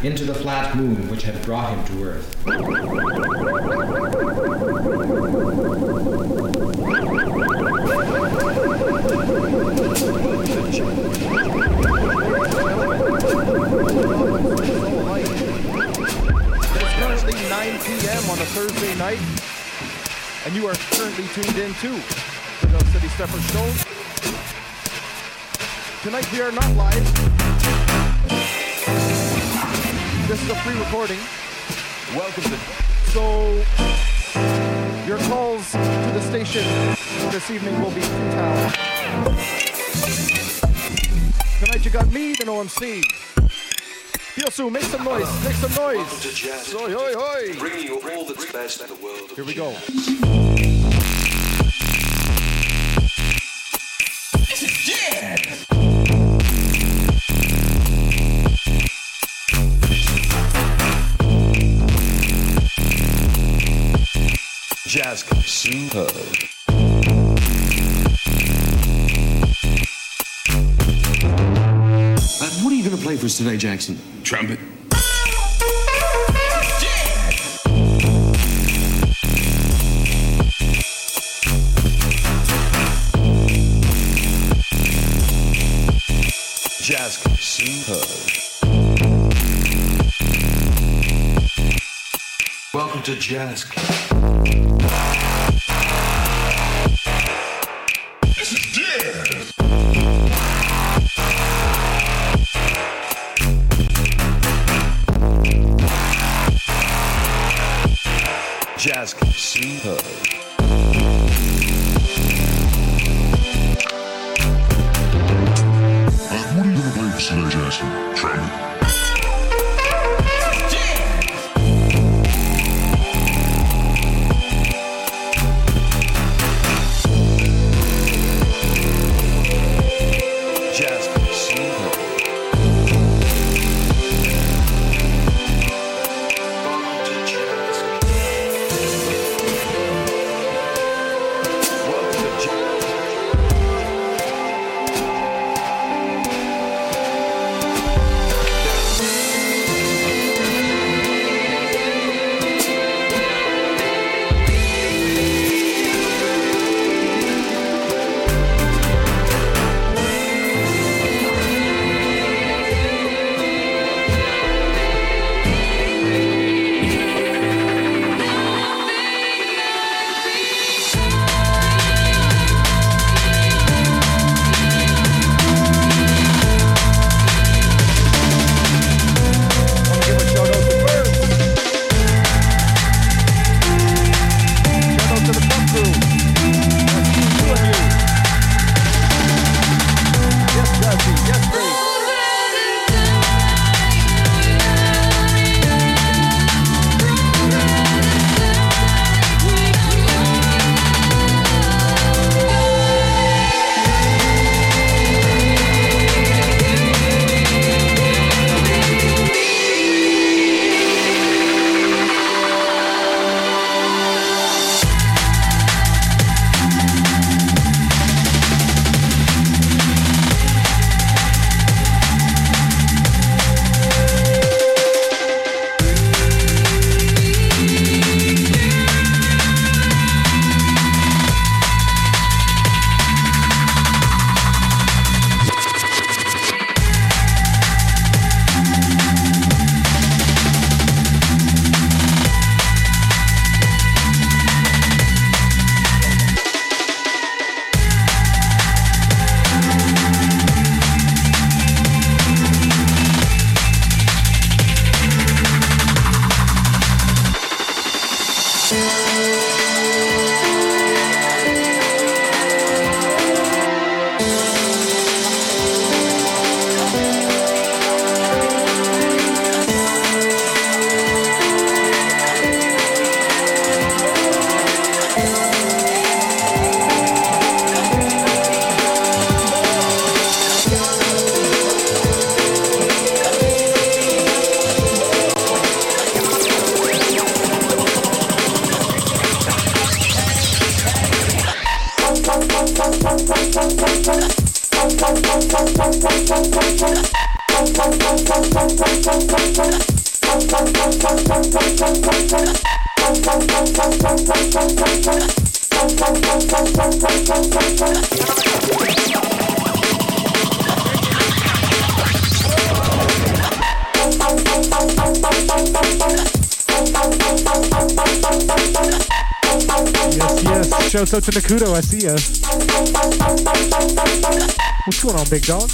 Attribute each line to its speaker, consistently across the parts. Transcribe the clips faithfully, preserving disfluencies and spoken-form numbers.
Speaker 1: into the flat moon which had brought him to Earth.
Speaker 2: It's currently nine p.m. on a Thursday night, and you are currently tuned in to the No City Stepper Show. Tonight we are not live. This is a free recording. Welcome to. So your calls to the station this evening will be futile. Tonight you got me, the No M C. Yosu, make some noise, make some noise.
Speaker 3: Welcome to Jazz.
Speaker 2: Hoi, hoi, hoi.
Speaker 3: Bringing you all the best in the world.
Speaker 2: Here we go.
Speaker 3: Yeah. Jazz Superb.
Speaker 4: Uh, what are you going to play for us today, Jackson?
Speaker 3: Trumpet. Jazz Superb. Welcome to Jazz. This is Jazz. Jazz Superb.
Speaker 5: What are you gonna play for today, Jackson? Trumpet.
Speaker 3: Jazz Superb. Welcome to Jazz. Welcome to Jazz.
Speaker 6: Thank you.
Speaker 2: yes. Shouts out to Nakudo, I see ya. What's going on, big dog?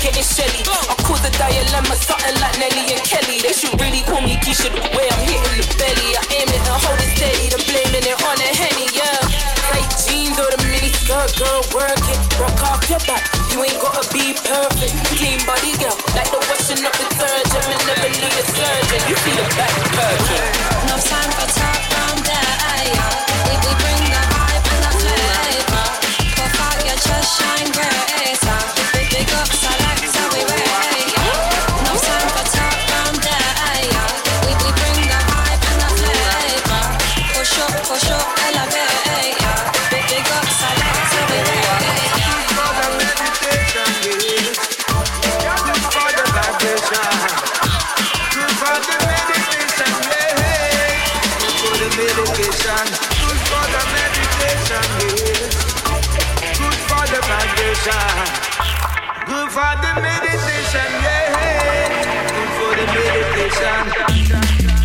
Speaker 6: getting shelly. I cause a dilemma, something like Nelly and Kelly. They should really call me Keisha the way I'm hitting the belly. I aim it and hold it steady, then blaming it on the Henny, yeah. Tight jeans or the mini skirt, girl, work it. Rock off your back, you ain't gotta be perfect. Clean body, girl, like the washing up detergent. Me never need a surgeon, you see the back perking.
Speaker 7: No time for talk round there, yeah. We, we bring the hype and the flavor. Puff out your chest, shine greater. Big, big up, select, so we rate, yeah. No time for talk round there, yeah. We, we bring the hype and the flavor. Push up, push up, elevate, yeah. Big, big up, select, so we rate, yeah.
Speaker 8: For the meditation, yes. Good for the vibration. Good for the meditation, yeah. Good for the medication. Good for the meditation, yes. Good for the vibration. Good for the meditation, yeah. Good for the meditation.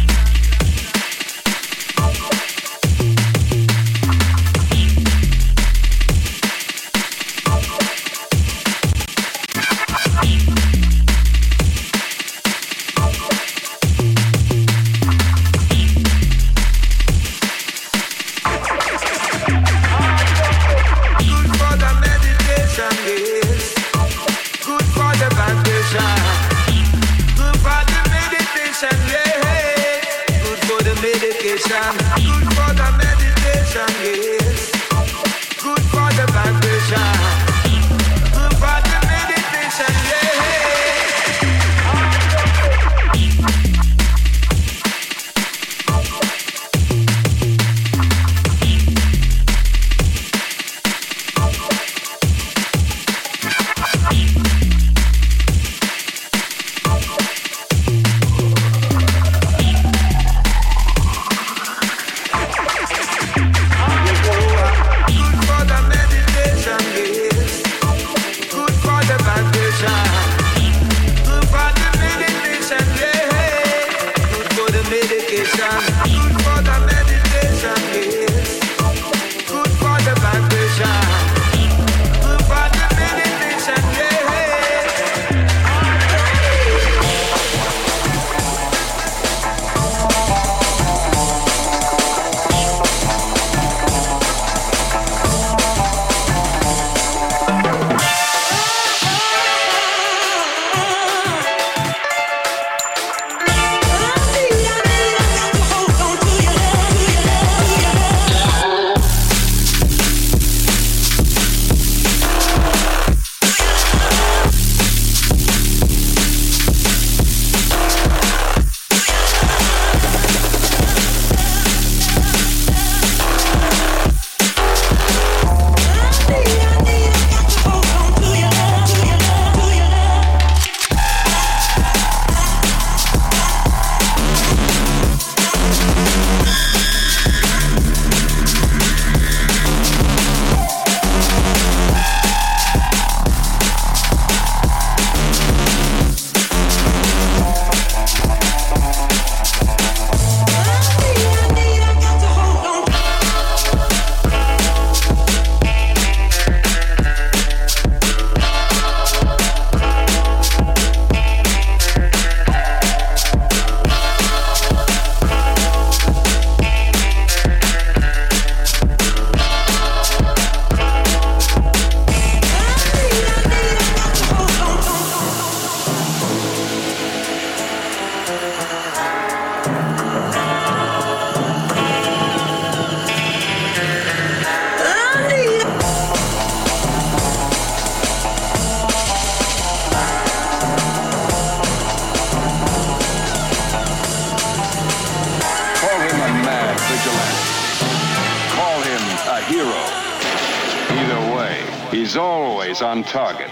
Speaker 9: He's always on target.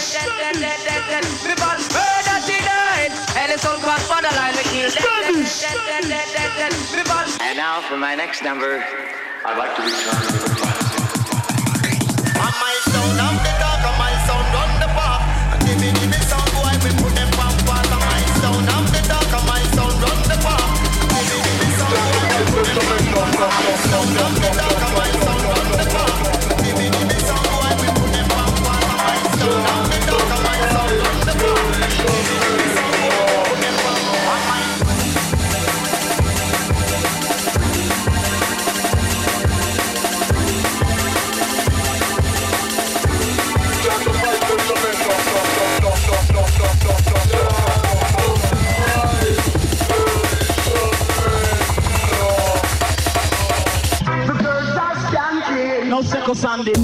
Speaker 8: Because murder she died. And it's on cross for the line we kill them.
Speaker 10: And now for my next number,
Speaker 3: I'd like to return to the classic.
Speaker 11: On my sound, I'm the dog, on my sound, run the park. Give me, give me some boy, we put them pump on my sound, I'm the dog, on my sound, run the park. Give me, give me some boy, we put them pump on my sound, I'm the dog, on my sound, run the park. Give me, give me some boy, we put them pump on my sound, I'm the dog, on my sound, run the park. Give me, give me some boy, put them pump on my
Speaker 8: No second Sunday.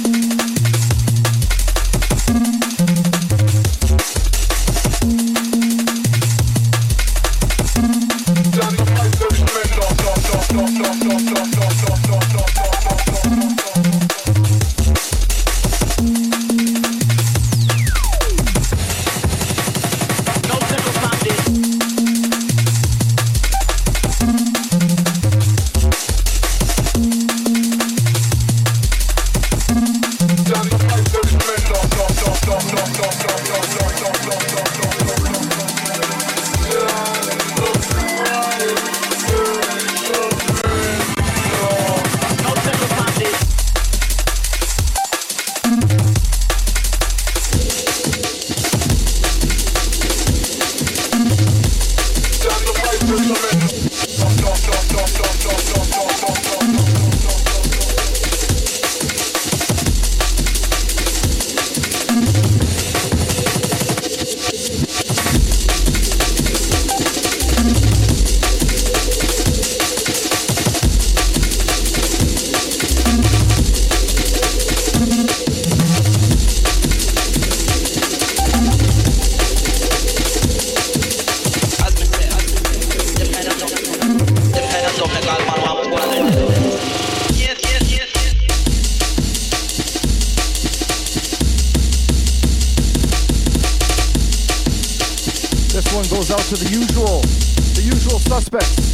Speaker 2: Out to the usual, the usual suspects.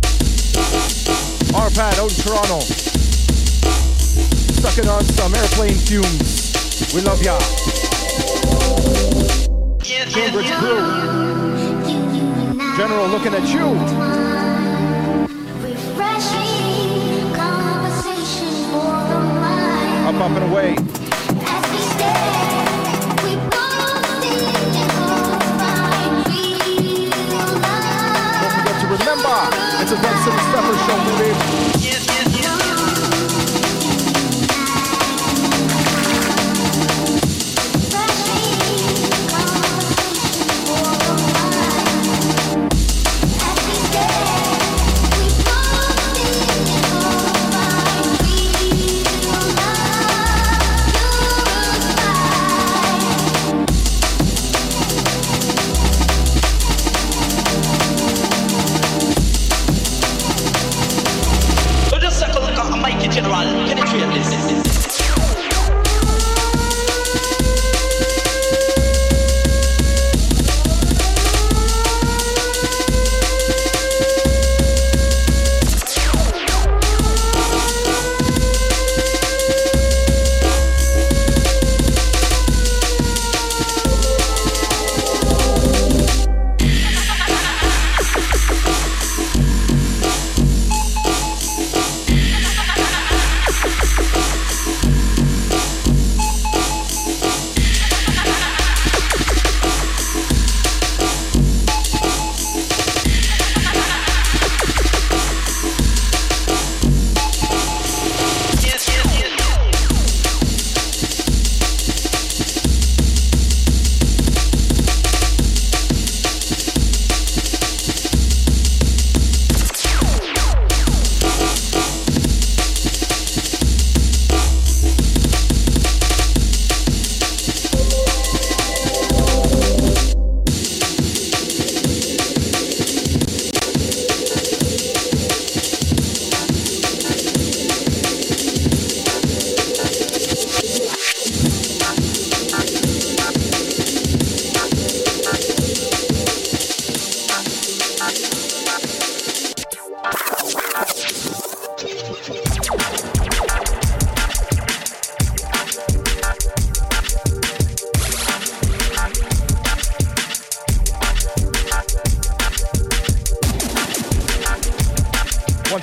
Speaker 2: R-Pad out in Toronto. Stuck it on some airplane fumes. We love ya. Cambridge crew. General looking at you. Up, up and away. Remember, it's a Dub City Stepper show, baby.
Speaker 11: Yes, yes, yes.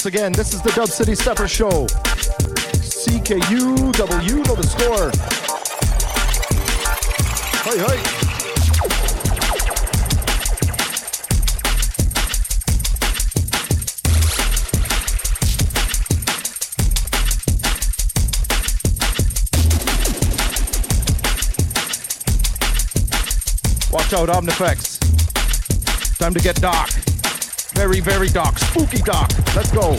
Speaker 2: once again. This is the Dub City Stepper Show. C K U W, know the score. Hey, hey. Watch out, Omnifex. Time to get dark. Very, very dark. Spooky dark. Let's go.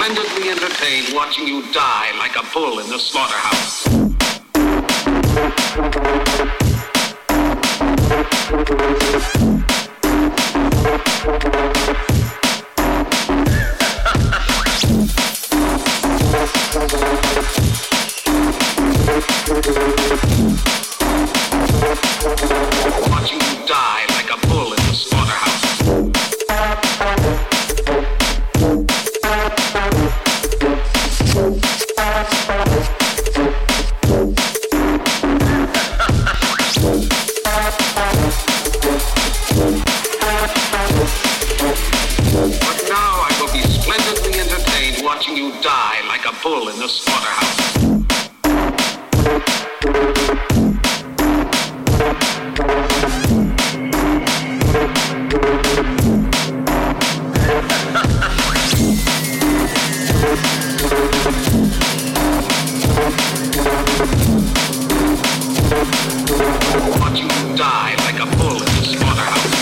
Speaker 3: splendidly entertained watching you die like a bull in the slaughterhouse. Watching you die like a bull in the slaughterhouse. But now I will be splendidly entertained watching you die like a bull in the slaughterhouse. Watching you die like a bull in the slaughterhouse.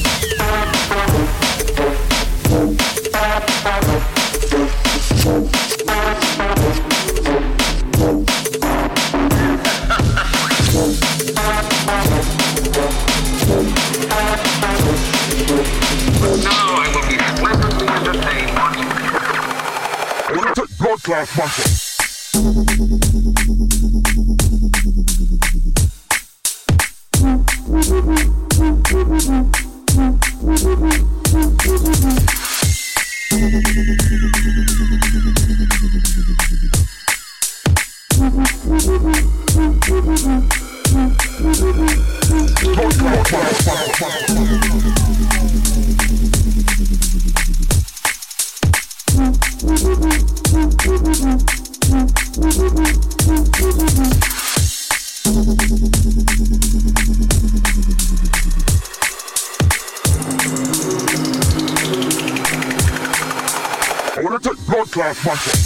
Speaker 3: But now I will be splendidly entertained watching you.
Speaker 5: I want to take blood class muscle. I want to take blood class muscle.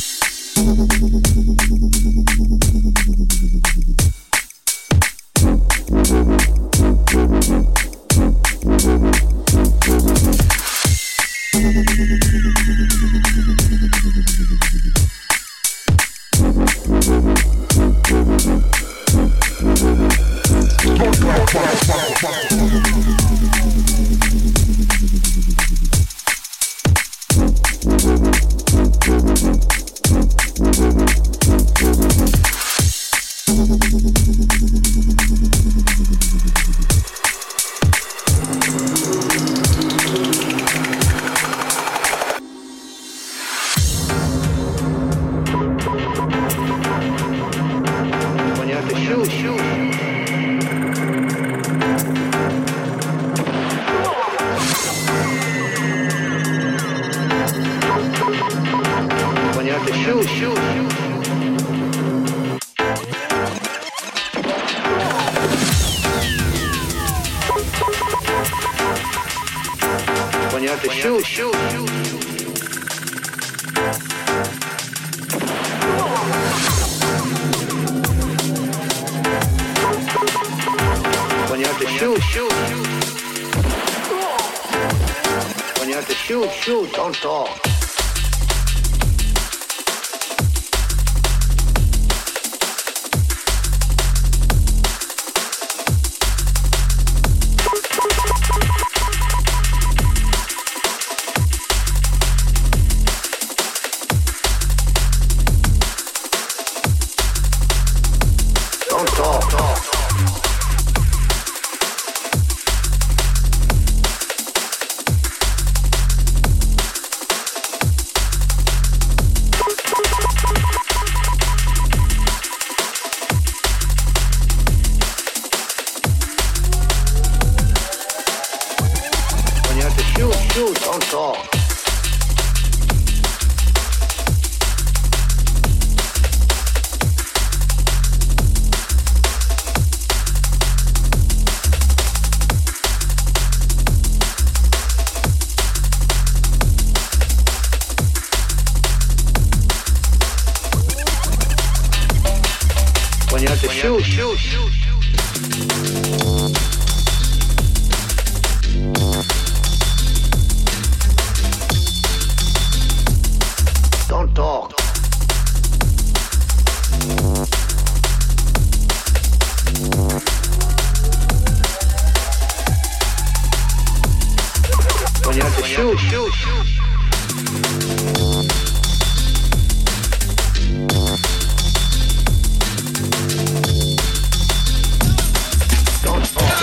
Speaker 10: Don't
Speaker 11: talk. When you have to shoot, shoot, shoot. Don't talk.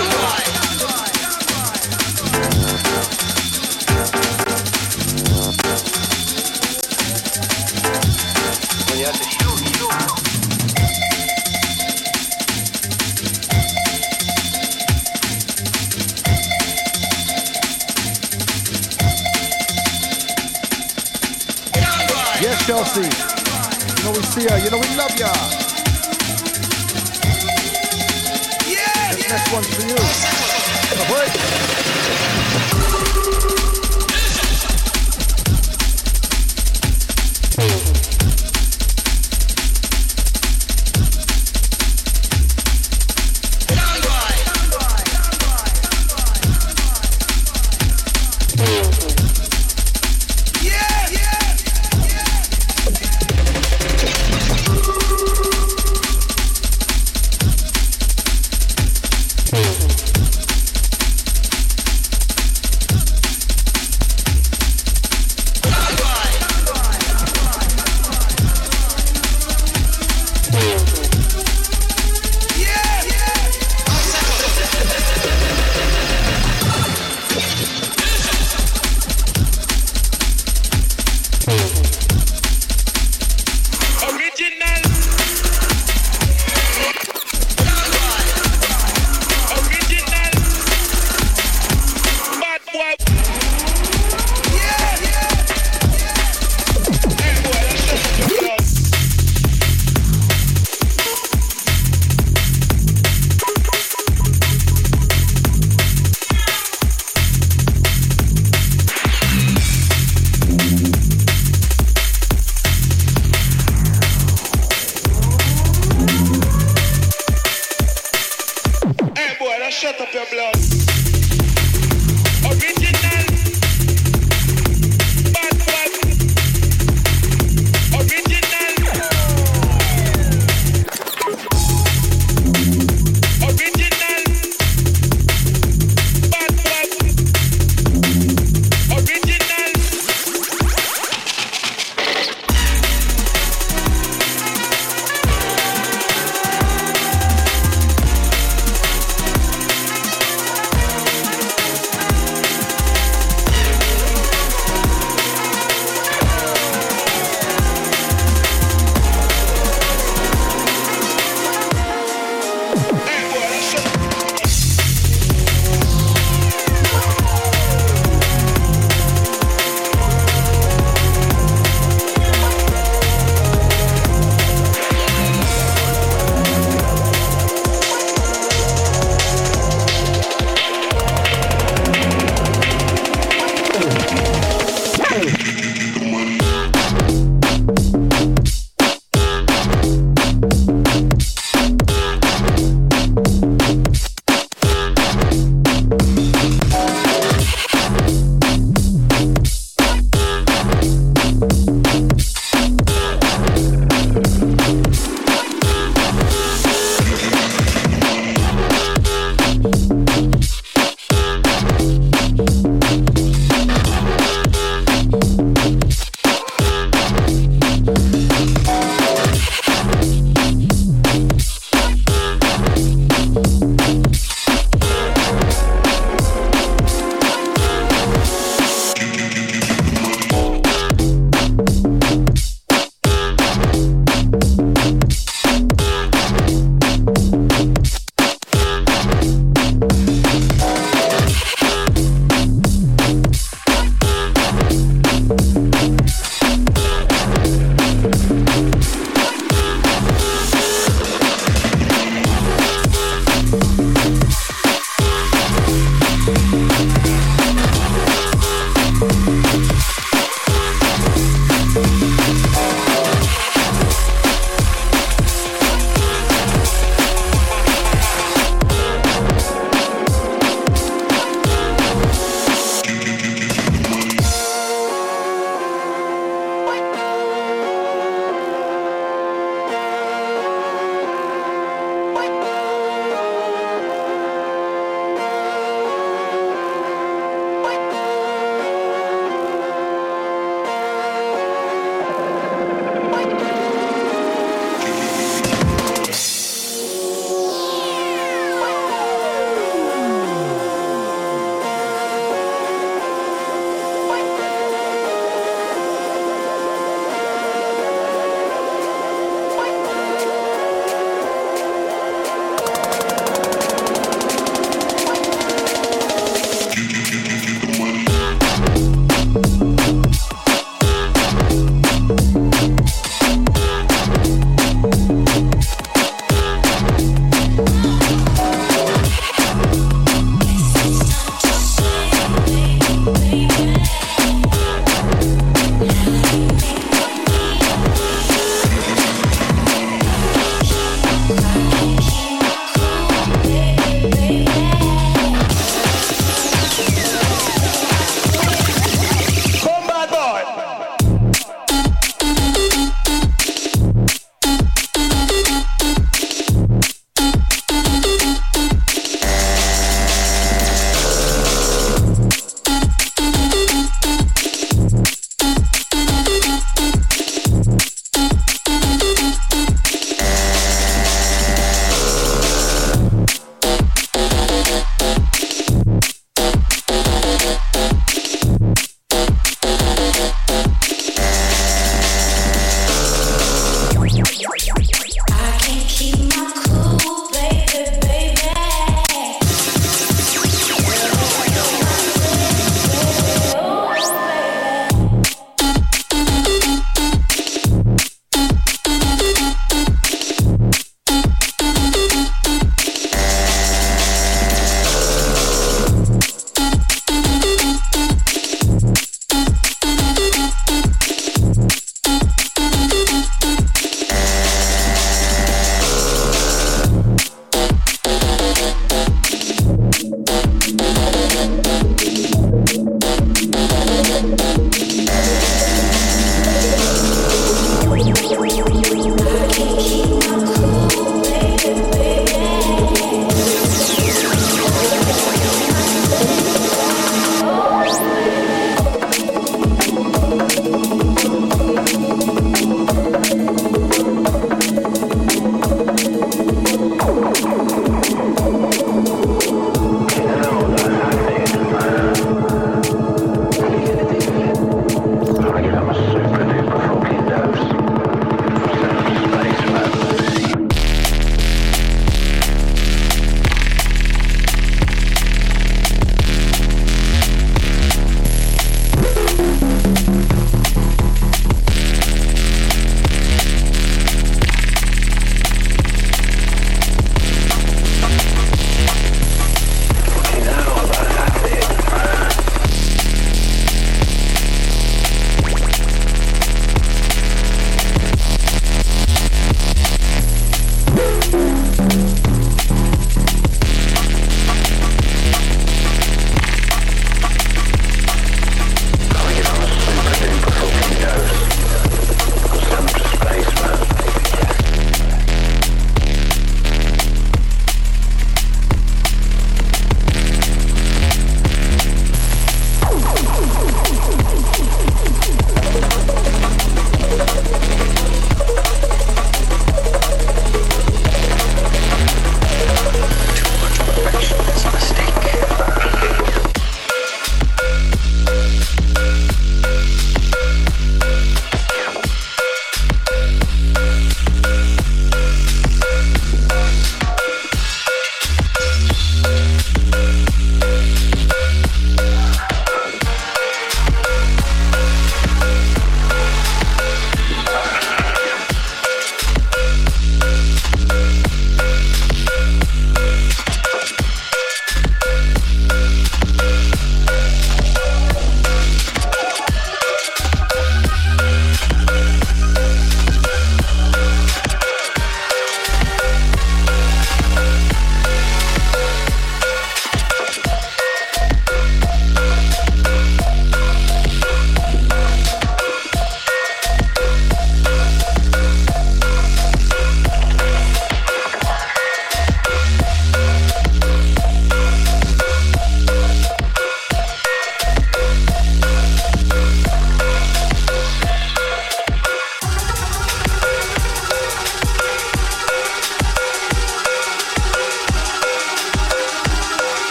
Speaker 11: When you have to shoot, shoot.
Speaker 2: Yes, Chelsea. You know we see ya. You know we love ya. Yeah. This next one's for you. Ahoy.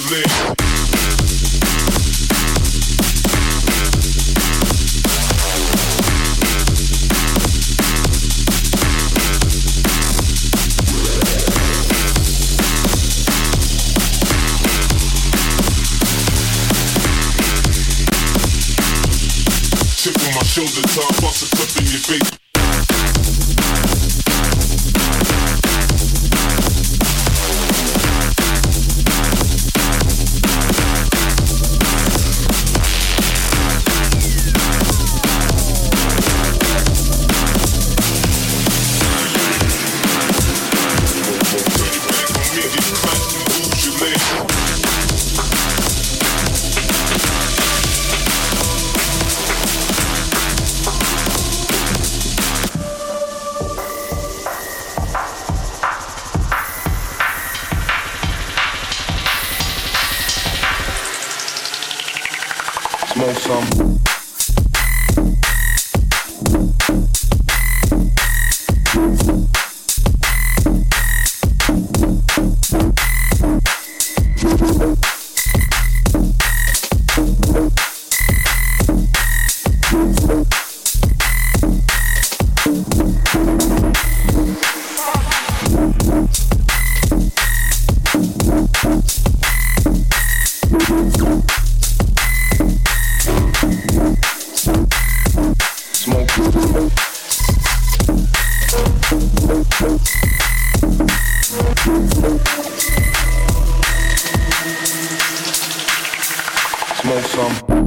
Speaker 5: Shoulder top, bust a clip in your face. Smoke some. Smoke some.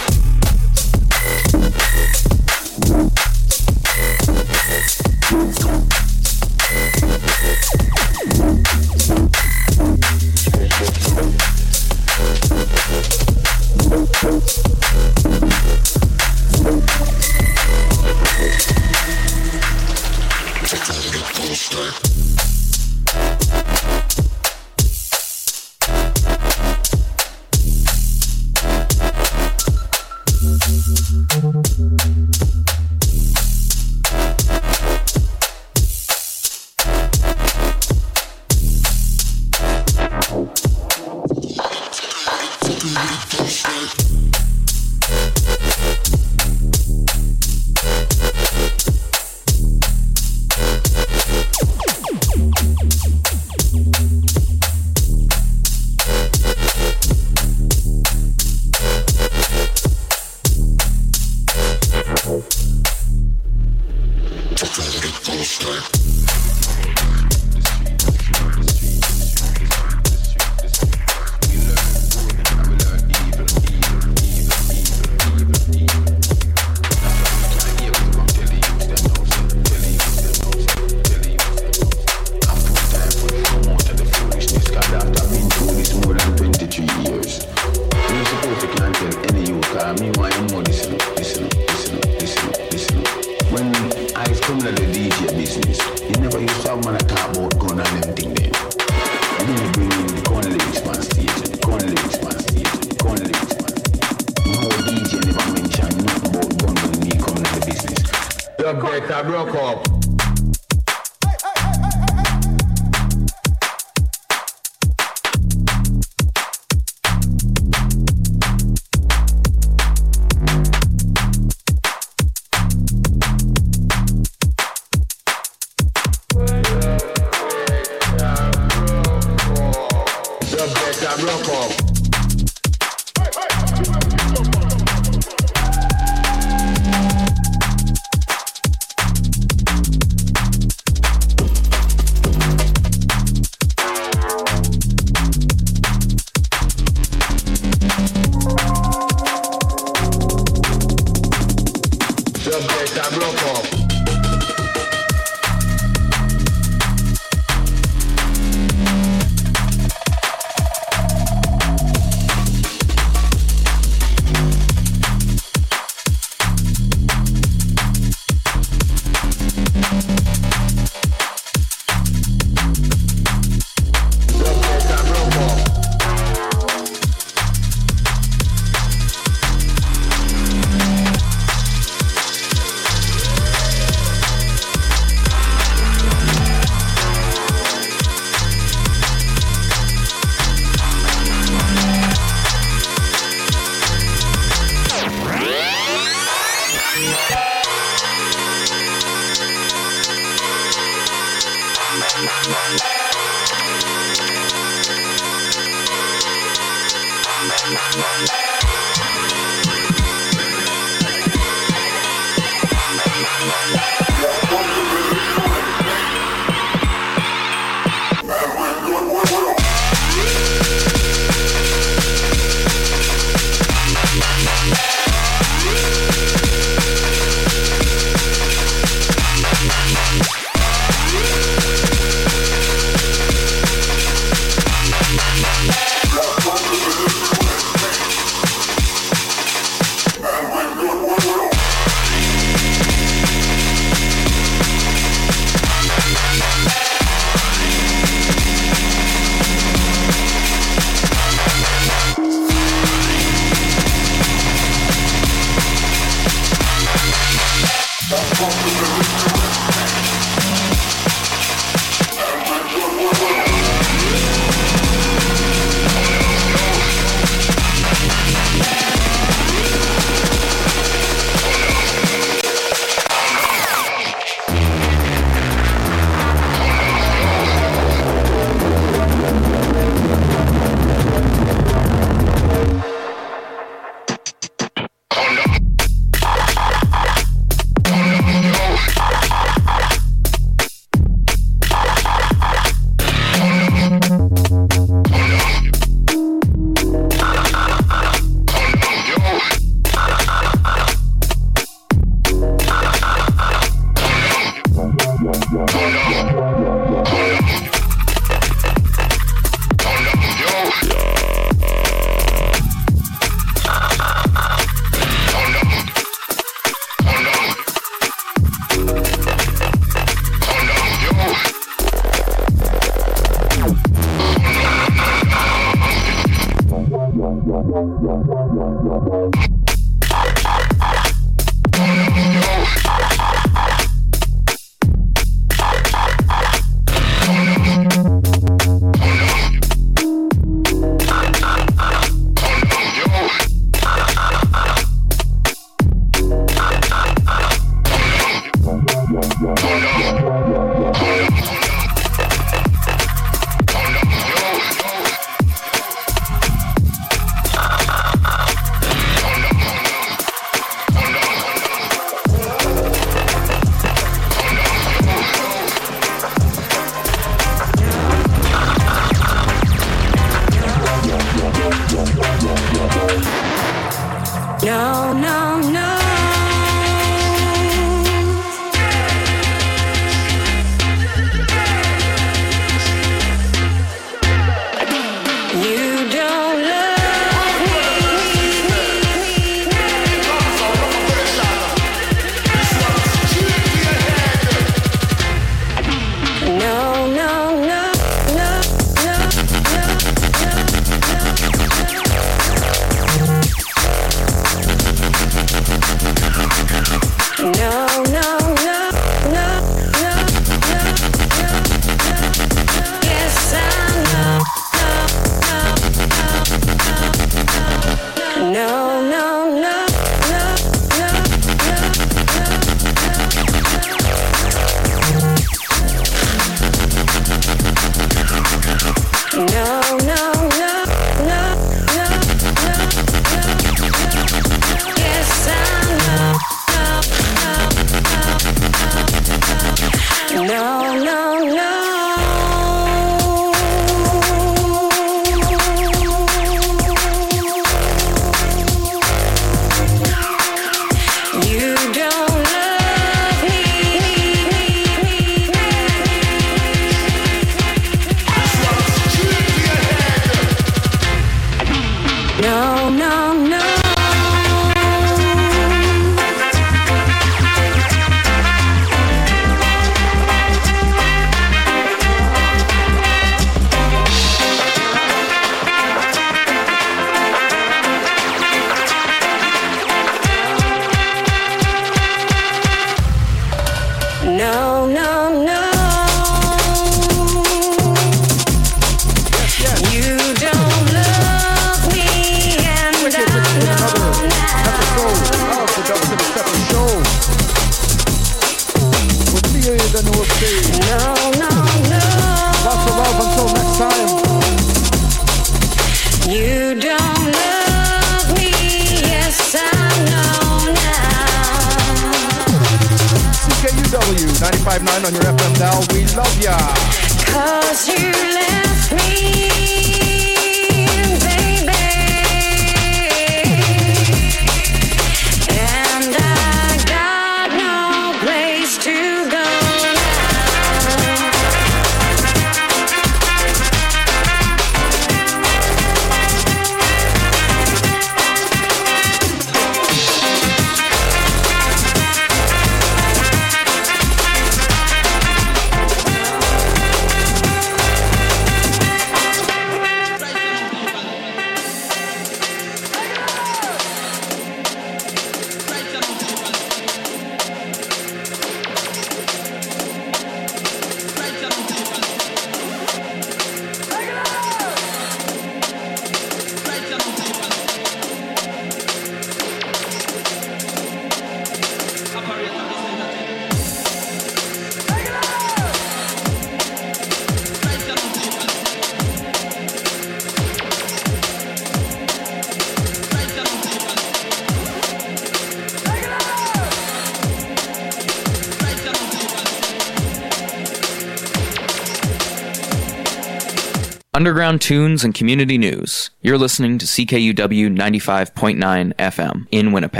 Speaker 10: Underground tunes and community news. You're listening to C K U W ninety-five point nine F M in Winnipeg.